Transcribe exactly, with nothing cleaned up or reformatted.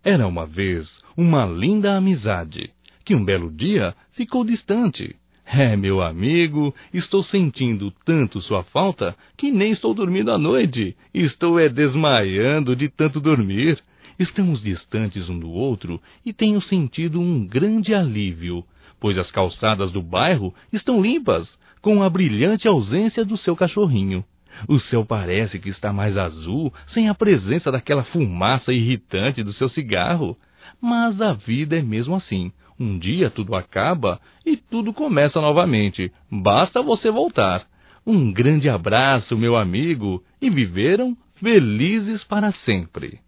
Era uma vez uma linda amizade, que um belo dia ficou distante. É, meu amigo, estou sentindo tanto sua falta que nem estou dormindo à noite. Estou é desmaiando de tanto dormir. Estamos distantes um do outro e tenho sentido um grande alívio, pois as calçadas do bairro estão limpas, com a brilhante ausência do seu cachorrinho. O céu parece que está mais azul, sem a presença daquela fumaça irritante do seu cigarro. Mas a vida é mesmo assim. Um dia tudo acaba e tudo começa novamente. Basta você voltar. Um grande abraço, meu amigo, e viveram felizes para sempre.